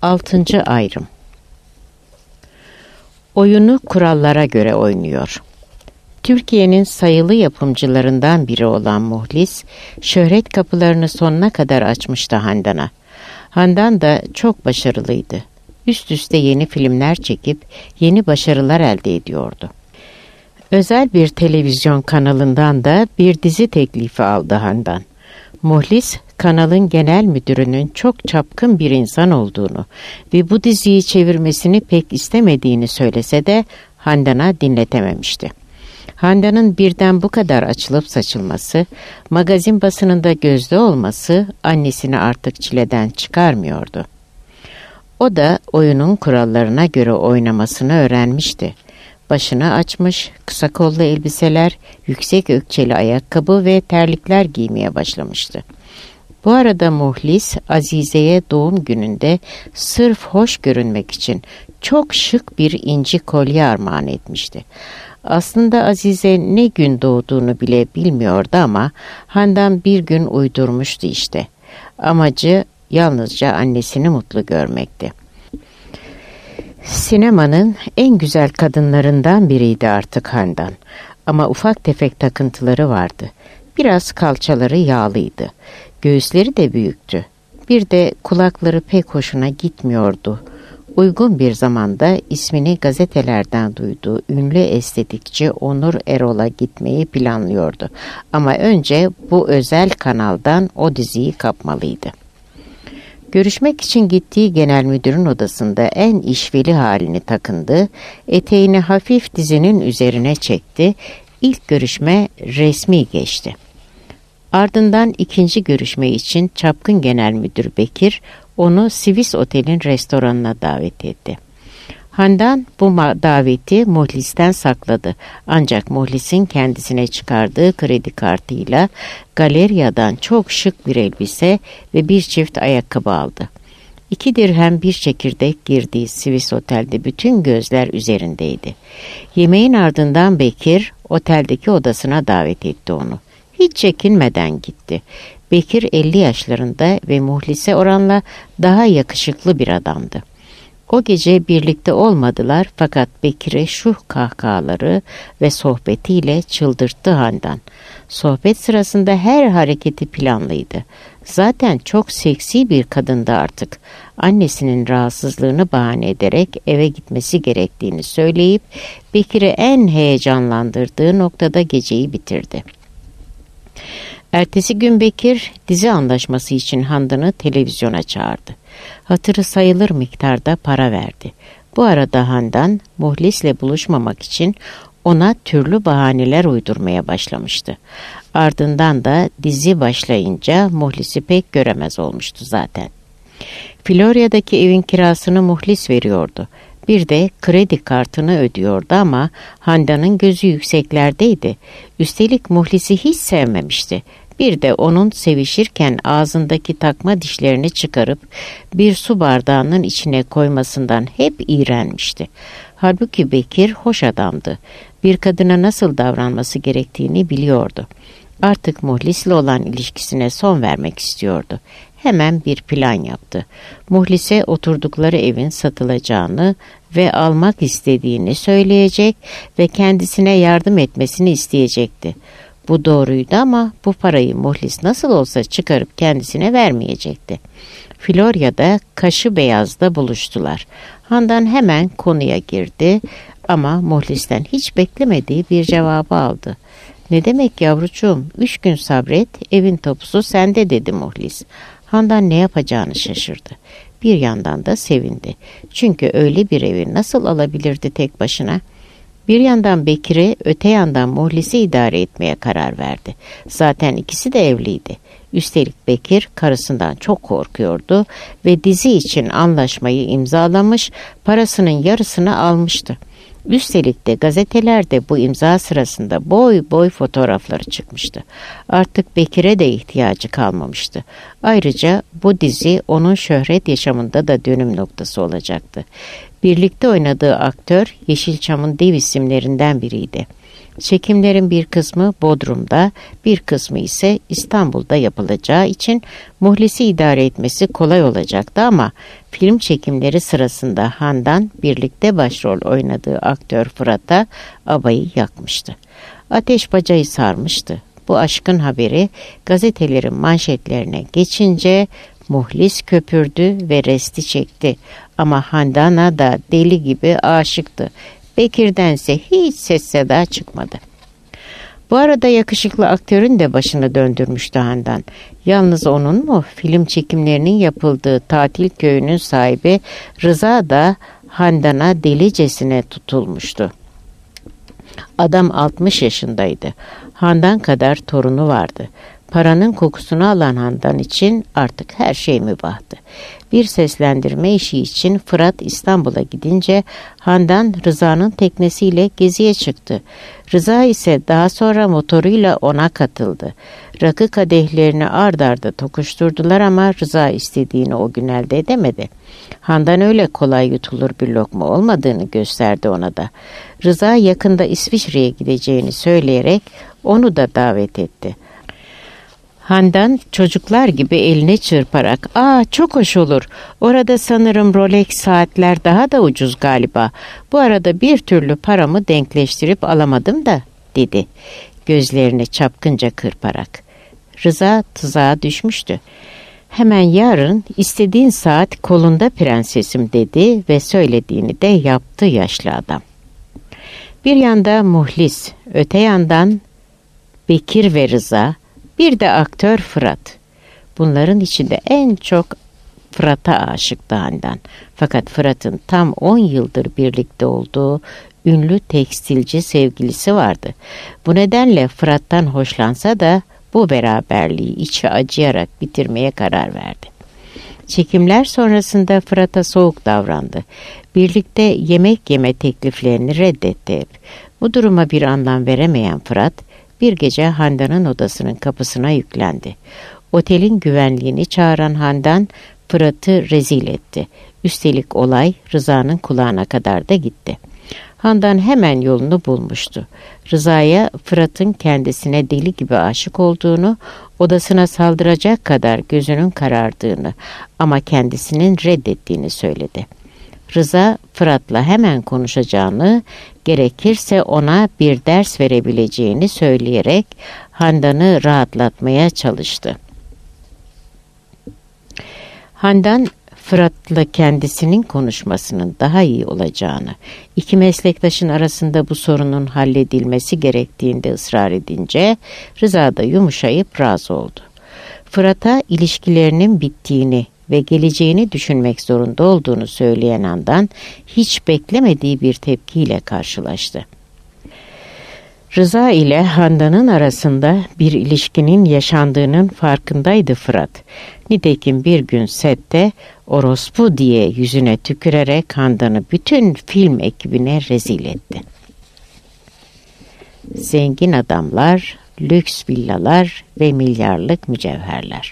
6. ayrım. Oyunu kurallara göre oynuyor. Türkiye'nin sayılı yapımcılarından biri olan Muhlis, şöhret kapılarını sonuna kadar açmıştı Handan'a. Handan da çok başarılıydı. Üst üste yeni filmler çekip yeni başarılar elde ediyordu. Özel bir televizyon kanalından da bir dizi teklifi aldı Handan. Muhlis, kanalın genel müdürünün çok çapkın bir insan olduğunu ve bu diziyi çevirmesini pek istemediğini söylese de Handan'a dinletememişti. Handan'ın birden bu kadar açılıp saçılması, magazin basınında gözde olması annesini artık çileden çıkarmıyordu. O da oyunun kurallarına göre oynamasını öğrenmişti. Başını açmış, kısa kollu elbiseler, yüksek ökçeli ayakkabı ve terlikler giymeye başlamıştı. Bu arada Muhlis, Azize'ye doğum gününde sırf hoş görünmek için çok şık bir inci kolye armağan etmişti. Aslında Azize ne gün doğduğunu bile bilmiyordu ama Handan bir gün uydurmuştu işte. Amacı yalnızca annesini mutlu görmekti. Sinemanın en güzel kadınlarından biriydi artık Handan. Ama ufak tefek takıntıları vardı. Biraz kalçaları yağlıydı. Göğüsleri de büyüktü. Bir de kulakları pek hoşuna gitmiyordu. Uygun bir zamanda ismini gazetelerden duyduğu ünlü estetikçi Onur Erol'a gitmeyi planlıyordu. Ama önce bu özel kanaldan o diziyi kapmalıydı. Görüşmek için gittiği genel müdürün odasında en işveli halini takındı, eteğini hafif dizinin üzerine çekti, ilk görüşme resmi geçti. Ardından ikinci görüşme için çapkın genel müdür Bekir, onu Swiss Otel'in restoranına davet etti. Handan bu daveti Muhlis'ten sakladı. Ancak Muhlis'in kendisine çıkardığı kredi kartıyla galeriyadan çok şık bir elbise ve bir çift ayakkabı aldı. 2 dirhem bir çekirdek girdiği Swiss Otel'de bütün gözler üzerindeydi. Yemeğin ardından Bekir oteldeki odasına davet etti onu. Hiç çekinmeden gitti. Bekir 50 yaşlarında ve Muhlis'e oranla daha yakışıklı bir adamdı. O gece birlikte olmadılar fakat Bekir'e şu kahkahaları ve sohbetiyle çıldırttı Handan. Sohbet sırasında her hareketi planlıydı. Zaten çok seksi bir kadındı artık. Annesinin rahatsızlığını bahane ederek eve gitmesi gerektiğini söyleyip Bekir'i en heyecanlandırdığı noktada geceyi bitirdi. Ertesi gün Bekir dizi anlaşması için Handan'ı televizyona çağırdı. Hatırı sayılır miktarda para verdi. Bu arada Handan Muhlis'le buluşmamak için ona türlü bahaneler uydurmaya başlamıştı. Ardından da dizi başlayınca Muhlis'i pek göremez olmuştu zaten. Florya'daki evin kirasını Muhlis veriyordu. Bir de kredi kartını ödüyordu ama Handan'ın gözü yükseklerdeydi. Üstelik Muhlis'i hiç sevmemişti. Bir de onun sevişirken ağzındaki takma dişlerini çıkarıp bir su bardağının içine koymasından hep iğrenmişti. Halbuki Bekir hoş adamdı. Bir kadına nasıl davranması gerektiğini biliyordu. Artık Muhlis'le olan ilişkisine son vermek istiyordu. Hemen bir plan yaptı. Muhlis'e oturdukları evin satılacağını ve almak istediğini söyleyecek ve kendisine yardım etmesini isteyecekti. Bu doğruydu ama bu parayı Muhlis nasıl olsa çıkarıp kendisine vermeyecekti. Florya'da Kaşıbeyaz'da buluştular. Handan hemen konuya girdi ama Muhlis'ten hiç beklemediği bir cevabı aldı. "Ne demek yavrucuğum, 3 gün sabret, evin tapusu sende," dedi Muhlis. Handan ne yapacağını şaşırdı. Bir yandan da sevindi. Çünkü öyle bir evi nasıl alabilirdi tek başına? Bir yandan Bekir'i, öte yandan Muhlis'i idare etmeye karar verdi. Zaten ikisi de evliydi. Üstelik Bekir karısından çok korkuyordu ve dizi için anlaşmayı imzalamış, parasının yarısını almıştı. Üstelik de gazetelerde bu imza sırasında boy boy fotoğrafları çıkmıştı. Artık Bekir'e de ihtiyacı kalmamıştı. Ayrıca bu dizi onun şöhret yaşamında da dönüm noktası olacaktı. Birlikte oynadığı aktör Yeşilçam'ın dev isimlerinden biriydi. Çekimlerin bir kısmı Bodrum'da, bir kısmı ise İstanbul'da yapılacağı için Muhlis'i idare etmesi kolay olacaktı ama film çekimleri sırasında Handan birlikte başrol oynadığı aktör Fırat'a abayı yakmıştı. Ateş bacayı sarmıştı. Bu aşkın haberi gazetelerin manşetlerine geçince Muhlis köpürdü ve resti çekti. Ama Handan'a da deli gibi aşıktı. Bekir'dense hiç ses seda çıkmadı. Bu arada yakışıklı aktörün de başını döndürmüştü Handan. Yalnız onun mu? Film çekimlerinin yapıldığı tatil köyünün sahibi Rıza da Handan'a delicesine tutulmuştu. Adam 60 yaşındaydı. Handan kadar torunu vardı. Paranın kokusunu alan Handan için artık her şey mübahtı. Bir seslendirme işi için Fırat İstanbul'a gidince Handan Rıza'nın teknesiyle geziye çıktı. Rıza ise daha sonra motoruyla ona katıldı. Rakı kadehlerini ard arda tokuşturdular ama Rıza istediğini o gün elde edemedi. Handan öyle kolay yutulur bir lokma olmadığını gösterdi ona da. Rıza yakında İsviçre'ye gideceğini söyleyerek onu da davet etti. Handan çocuklar gibi eline çırparak çok hoş olur. Orada sanırım Rolex saatler daha da ucuz galiba. Bu arada bir türlü paramı denkleştirip alamadım da dedi. Gözlerini çapkınca kırparak. Rıza tuzağa düşmüştü. Hemen yarın istediğin saat kolunda prensesim dedi ve söylediğini de yaptı yaşlı adam. Bir yanda Muhlis, öte yandan Bekir ve Rıza, bir de aktör Fırat. Bunların içinde en çok Fırat'a aşıktı Handan. Fakat Fırat'ın tam 10 yıldır birlikte olduğu ünlü tekstilci sevgilisi vardı. Bu nedenle Fırat'tan hoşlansa da bu beraberliği içi acıyarak bitirmeye karar verdi. Çekimler sonrasında Fırat'a soğuk davrandı. Birlikte yemek yeme tekliflerini reddetti hep. Bu duruma bir anlam veremeyen Fırat, bir gece Handan'ın odasının kapısına yüklendi. Otelin güvenliğini çağıran Handan, Fırat'ı rezil etti. Üstelik olay Rıza'nın kulağına kadar da gitti. Handan hemen yolunu bulmuştu. Rıza'ya Fırat'ın kendisine deli gibi aşık olduğunu, odasına saldıracak kadar gözünün karardığını ama kendisinin reddettiğini söyledi. Rıza Fırat'la hemen konuşacağını, gerekirse ona bir ders verebileceğini söyleyerek Handan'ı rahatlatmaya çalıştı. Handan Fırat'la kendisinin konuşmasının daha iyi olacağını, iki meslektaşın arasında bu sorunun halledilmesi gerektiğinde ısrar edince Rıza da yumuşayıp razı oldu. Fırat'a ilişkilerinin bittiğini ve geleceğini düşünmek zorunda olduğunu söyleyen andan hiç beklemediği bir tepkiyle karşılaştı. Rıza ile Handan'ın arasında bir ilişkinin yaşandığının farkındaydı Fırat. Nitekim bir gün sette orospu diye yüzüne tükürerek Handan'ı bütün film ekibine rezil etti. Zengin adamlar, lüks villalar ve milyarlık mücevherler.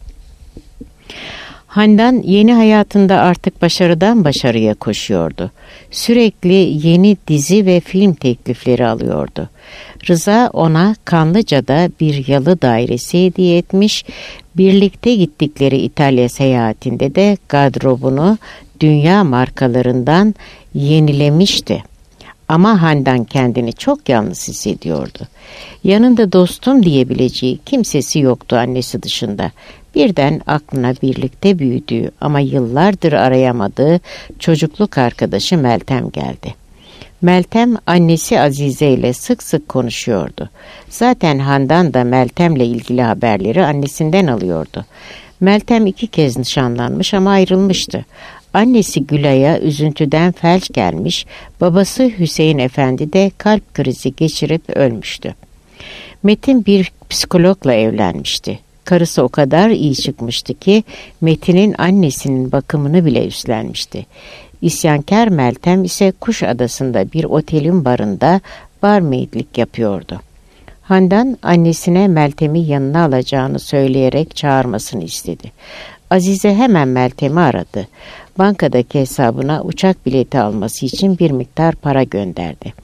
Handan yeni hayatında artık başarıdan başarıya koşuyordu. Sürekli yeni dizi ve film teklifleri alıyordu. Rıza ona Kanlıca'da bir yalı dairesi hediye etmiş, birlikte gittikleri İtalya seyahatinde de gardırobunu dünya markalarından yenilemişti. Ama Handan kendini çok yalnız hissediyordu. Yanında dostum diyebileceği kimsesi yoktu annesi dışında. Birden aklına birlikte büyüdüğü ama yıllardır arayamadığı çocukluk arkadaşı Meltem geldi. Meltem annesi Azize ile sık sık konuşuyordu. Zaten Handan da Meltem'le ilgili haberleri annesinden alıyordu. Meltem 2 kez nişanlanmış ama ayrılmıştı. Annesi Gülay'a üzüntüden felç gelmiş, babası Hüseyin Efendi de kalp krizi geçirip ölmüştü. Metin bir psikologla evlenmişti. Karısı o kadar iyi çıkmıştı ki Metin'in annesinin bakımını bile üstlenmişti. İsyankar Meltem ise Kuşadası'nda bir otelin barında barmaidlik yapıyordu. Handan annesine Meltem'i yanına alacağını söyleyerek çağırmasını istedi. Azize hemen Meltem'i aradı. Bankadaki hesabına uçak bileti alması için bir miktar para gönderdi.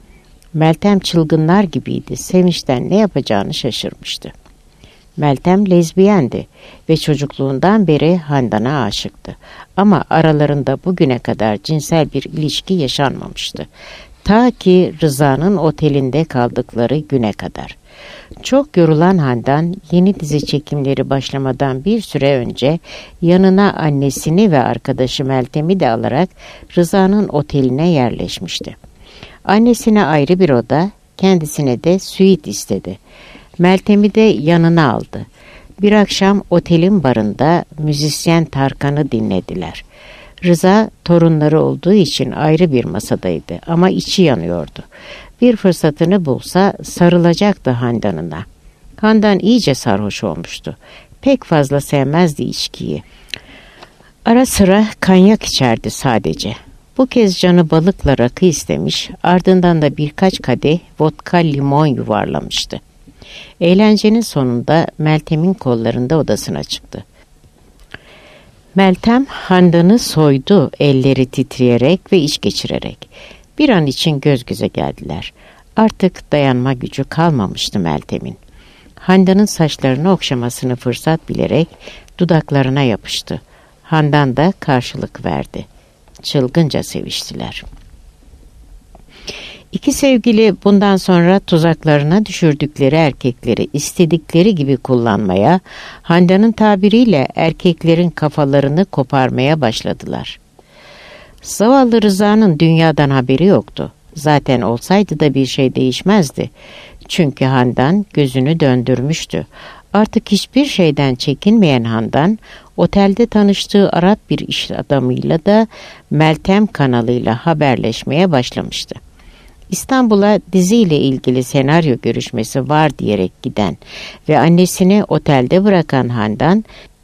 Meltem çılgınlar gibiydi. Sevinçten ne yapacağını şaşırmıştı. Meltem lezbiyendi ve çocukluğundan beri Handan'a aşıktı. Ama aralarında bugüne kadar cinsel bir ilişki yaşanmamıştı. Ta ki Rıza'nın otelinde kaldıkları güne kadar. Çok yorulan Handan yeni dizi çekimleri başlamadan bir süre önce yanına annesini ve arkadaşı Meltem'i de alarak Rıza'nın oteline yerleşmişti. Annesine ayrı bir oda, kendisine de süit istedi. Meltem'i de yanına aldı. Bir akşam otelin barında müzisyen Tarkan'ı dinlediler. Rıza torunları olduğu için ayrı bir masadaydı ama içi yanıyordu. Bir fırsatını bulsa sarılacaktı Handan'ına. Handan iyice sarhoş olmuştu. Pek fazla sevmezdi içkiyi. Ara sıra kanyak içerdi sadece. Bu kez canı balıkla rakı istemiş, ardından da birkaç kadeh vodka limon yuvarlamıştı. Eğlencenin sonunda Meltem'in kollarında odasına çıktı. Meltem Handan'ı soydu, elleri titreyerek ve iç geçirerek. Bir an için göz göze geldiler. Artık dayanma gücü kalmamıştı Meltem'in. Handan'ın saçlarını okşamasını fırsat bilerek dudaklarına yapıştı. Handan da karşılık verdi. Çılgınca seviştiler. İki sevgili bundan sonra tuzaklarına düşürdükleri erkekleri istedikleri gibi kullanmaya, Handan'ın tabiriyle erkeklerin kafalarını koparmaya başladılar. Zavallı Rıza'nın dünyadan haberi yoktu. Zaten olsaydı da bir şey değişmezdi. Çünkü Handan gözünü döndürmüştü. Artık hiçbir şeyden çekinmeyen Handan, otelde tanıştığı Arap bir iş adamıyla da Meltem kanalıyla haberleşmeye başlamıştı. İstanbul'a diziyle ilgili senaryo görüşmesi var diyerek giden ve annesini otelde bırakan Handan,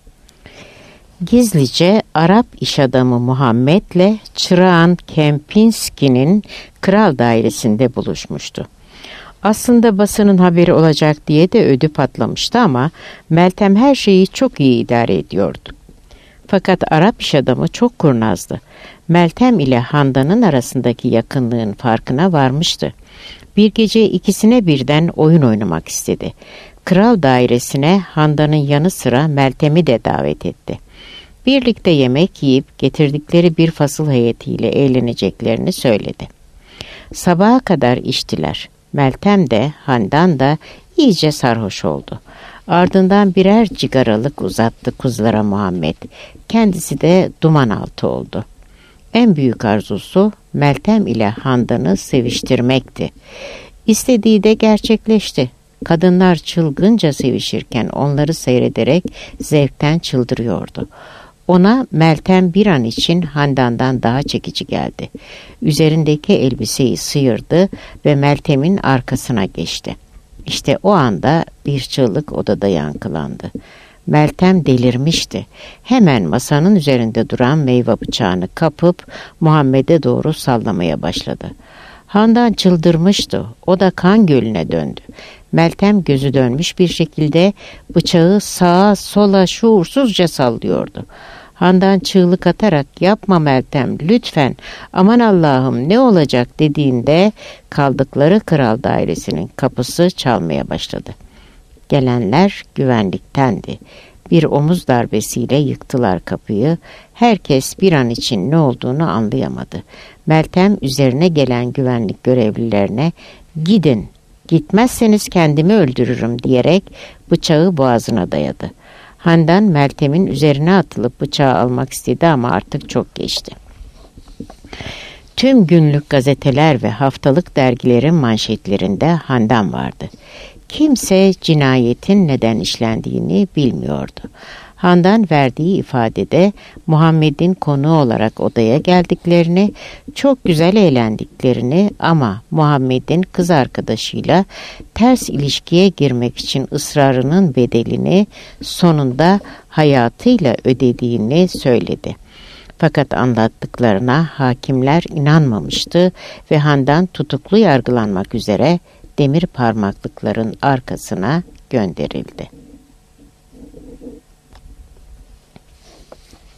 gizlice Arap iş adamı Muhammed'le çırağan Kempinski'nin kral dairesinde buluşmuştu. Aslında basının haberi olacak diye de ödü patlamıştı ama Meltem her şeyi çok iyi idare ediyordu. Fakat Arap iş adamı çok kurnazdı. Meltem ile Handan'ın arasındaki yakınlığın farkına varmıştı. Bir gece ikisine birden oyun oynamak istedi. Kral dairesine Handan'ın yanı sıra Meltem'i de davet etti. Birlikte yemek yiyip getirdikleri bir fasıl heyetiyle eğleneceklerini söyledi. Sabaha kadar içtiler. Meltem de Handan da iyice sarhoş oldu. Ardından birer cigaralık uzattı kuzulara Muhammed. Kendisi de duman altı oldu. En büyük arzusu Meltem ile Handan'ı seviştirmekti. İstediği de gerçekleşti. Kadınlar çılgınca sevişirken onları seyrederek zevkten çıldırıyordu. Ona Meltem bir an için Handan'dan daha çekici geldi. Üzerindeki elbiseyi sıyırdı ve Meltem'in arkasına geçti. İşte o anda bir çığlık odada yankılandı. Meltem delirmişti. Hemen masanın üzerinde duran meyve bıçağını kapıp Muhammed'e doğru sallamaya başladı. Handan çıldırmıştı. O da kan gölüne döndü. Meltem gözü dönmüş bir şekilde bıçağı sağa sola şuursuzca sallıyordu. Handan çığlık atarak "Yapma Meltem, lütfen, aman Allah'ım ne olacak?" dediğinde kaldıkları kral dairesinin kapısı çalmaya başladı. Gelenler güvenliktendi. Bir omuz darbesiyle yıktılar kapıyı. Herkes bir an için ne olduğunu anlayamadı. Meltem üzerine gelen güvenlik görevlilerine "Gidin, gitmezseniz kendimi öldürürüm" diyerek bıçağı boğazına dayadı. Handan Meltem'in üzerine atılıp bıçağı almak istedi ama artık çok geçti. Tüm günlük gazeteler ve haftalık dergilerin manşetlerinde Handan vardı. Kimse cinayetin neden işlendiğini bilmiyordu. Handan verdiği ifadede Muhammed'in konuğu olarak odaya geldiklerini, çok güzel eğlendiklerini ama Muhammed'in kız arkadaşıyla ters ilişkiye girmek için ısrarının bedelini sonunda hayatıyla ödediğini söyledi. Fakat anlattıklarına hakimler inanmamıştı ve Handan tutuklu yargılanmak üzere demir parmaklıkların arkasına gönderildi.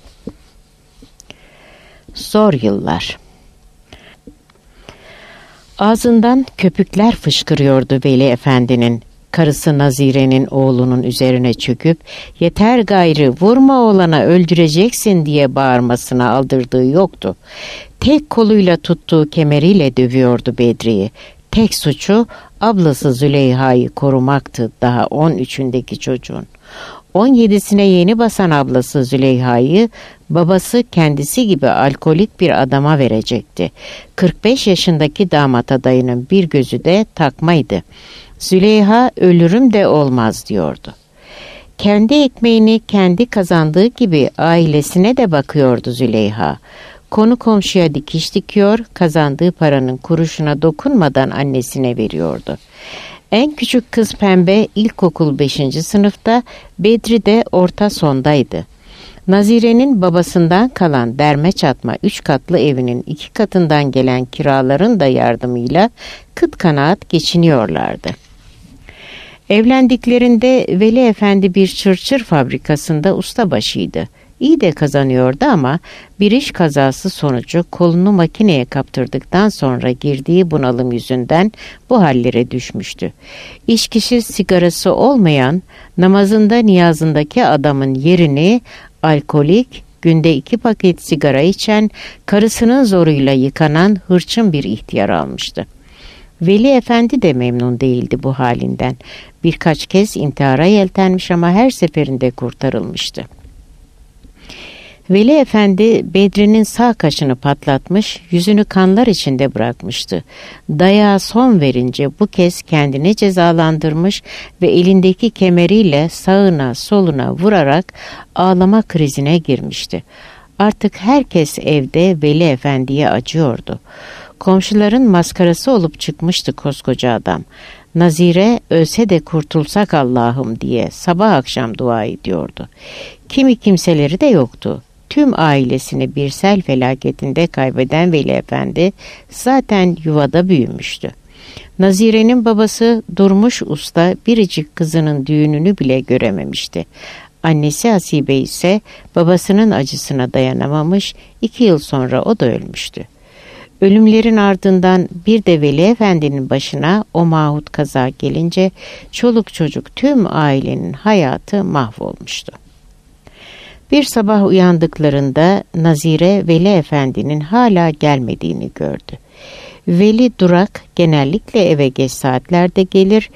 Zor yıllar. Ağzından köpükler fışkırıyordu Veli Efendi'nin. Karısı Nazire'nin oğlunun üzerine çöküp "Yeter gayrı, vurma oğlana, öldüreceksin" diye bağırmasına aldırdığı yoktu. Tek koluyla tuttuğu kemeriyle dövüyordu Bedri'yi. Tek suçu ablası Züleyha'yı korumaktı, daha 13'ündeki çocuğun. 17'sine yeni basan ablası Züleyha'yı babası kendisi gibi alkolik bir adama verecekti. 45 yaşındaki damat adayının bir gözü de takmaydı. Züleyha ölürüm de olmaz diyordu. Kendi ekmeğini kendi kazandığı gibi ailesine de bakıyordu Züleyha. Konu komşuya dikiş dikiyor, kazandığı paranın kuruşuna dokunmadan annesine veriyordu. En küçük kız Pembe ilkokul 5. sınıfta, Bedri de orta sondaydı. Nazire'nin babasından kalan derme çatma 3 katlı evinin 2 katından gelen kiraların da yardımıyla kıt kanaat geçiniyorlardı. Evlendiklerinde Veli Efendi bir çırçır fabrikasında ustabaşıydı. İyi de kazanıyordu ama bir iş kazası sonucu kolunu makineye kaptırdıktan sonra girdiği bunalım yüzünden bu hallere düşmüştü. İçkisi sigarası olmayan, namazında niyazındaki adamın yerini alkolik, günde 2 paket sigara içen, karısının zoruyla yıkanan hırçın bir ihtiyar almıştı. Veli Efendi de memnun değildi bu halinden. Birkaç kez intihara yeltenmiş ama her seferinde kurtarılmıştı. Veli Efendi Bedri'nin sağ kaşını patlatmış, yüzünü kanlar içinde bırakmıştı. Dayağa son verince bu kez kendini cezalandırmış ve elindeki kemeriyle sağına soluna vurarak ağlama krizine girmişti. Artık herkes evde Veli Efendi'ye acıyordu. Komşuların maskarası olup çıkmıştı koskoca adam. Nazire ölse de kurtulsak Allah'ım diye sabah akşam dua ediyordu. Kimi kimseleri de yoktu. Tüm ailesini bir sel felaketinde kaybeden Veli Efendi zaten yuvada büyümüştü. Nazire'nin babası Durmuş Usta biricik kızının düğününü bile görememişti. Annesi Hasibe ise babasının acısına dayanamamış, 2 yıl sonra o da ölmüştü. Ölümlerin ardından bir de Veli Efendi'nin başına o mahut kaza gelince çoluk çocuk tüm ailenin hayatı mahvolmuştu. Bir sabah uyandıklarında Nazire Veli Efendi'nin hala gelmediğini gördü. Veli durak genellikle eve geç saatlerde gelir.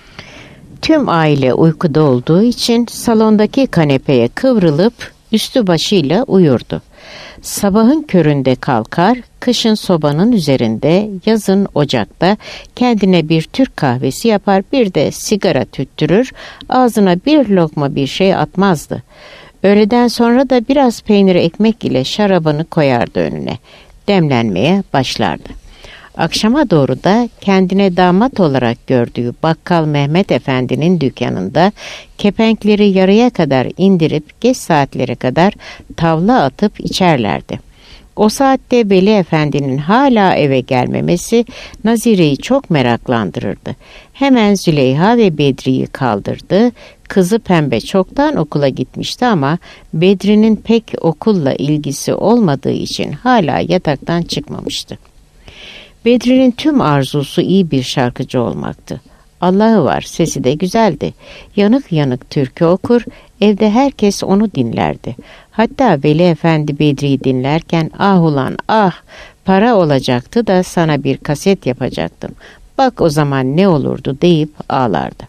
Tüm aile uykuda olduğu için salondaki kanepeye kıvrılıp üstü başıyla uyurdu. Sabahın köründe kalkar, kışın sobanın üzerinde, yazın ocakta kendine bir Türk kahvesi yapar, bir de sigara tüttürür, ağzına bir lokma bir şey atmazdı. Öğleden sonra da biraz peynir ekmek ile şarabını koyardı önüne. Demlenmeye başlardı. Akşama doğru da kendine damat olarak gördüğü Bakkal Mehmet Efendi'nin dükkanında kepenkleri yarıya kadar indirip geç saatlere kadar tavla atıp içerlerdi. O saatte Veli Efendi'nin hala eve gelmemesi Nazire'yi çok meraklandırırdı. Hemen Züleyha ve Bedri'yi kaldırdı. Kızı Pembe çoktan okula gitmişti ama Bedri'nin pek okulla ilgisi olmadığı için hala yataktan çıkmamıştı. Bedri'nin tüm arzusu iyi bir şarkıcı olmaktı. Allah'ı var, sesi de güzeldi. Yanık yanık türkü okur, evde herkes onu dinlerdi. Hatta Veli Efendi Bedri'yi dinlerken "Ah ulan ah, para olacaktı da sana bir kaset yapacaktım. Bak o zaman ne olurdu" deyip ağlardı.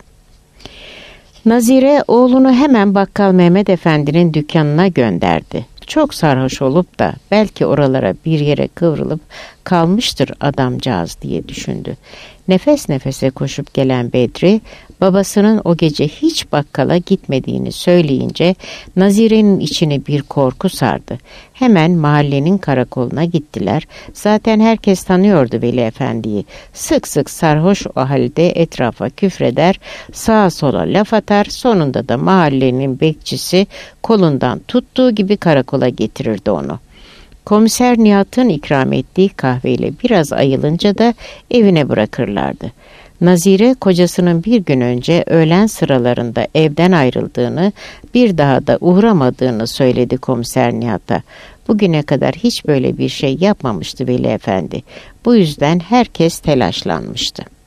Nazire oğlunu hemen Bakkal Mehmet Efendi'nin dükkanına gönderdi. Çok sarhoş olup da belki oralara bir yere kıvrılıp kalmıştır adamcağız diye düşündü. Nefes nefese koşup gelen Bedri, babasının o gece hiç bakkala gitmediğini söyleyince Nazire'nin içini bir korku sardı. Hemen mahallenin karakoluna gittiler. Zaten herkes tanıyordu Veli Efendi'yi. Sık sık sarhoş o halde etrafa küfreder, sağa sola laf atar, sonunda da mahallenin bekçisi kolundan tuttuğu gibi karakola getirirdi onu. Komiser Nihat'ın ikram ettiği kahveyle biraz ayılınca da evine bırakırlardı. Nazire kocasının bir gün önce öğlen sıralarında evden ayrıldığını, bir daha da uğramadığını söyledi komiser Nihat'a. Bugüne kadar hiç böyle bir şey yapmamıştı Veli Efendi. Bu yüzden herkes telaşlanmıştı.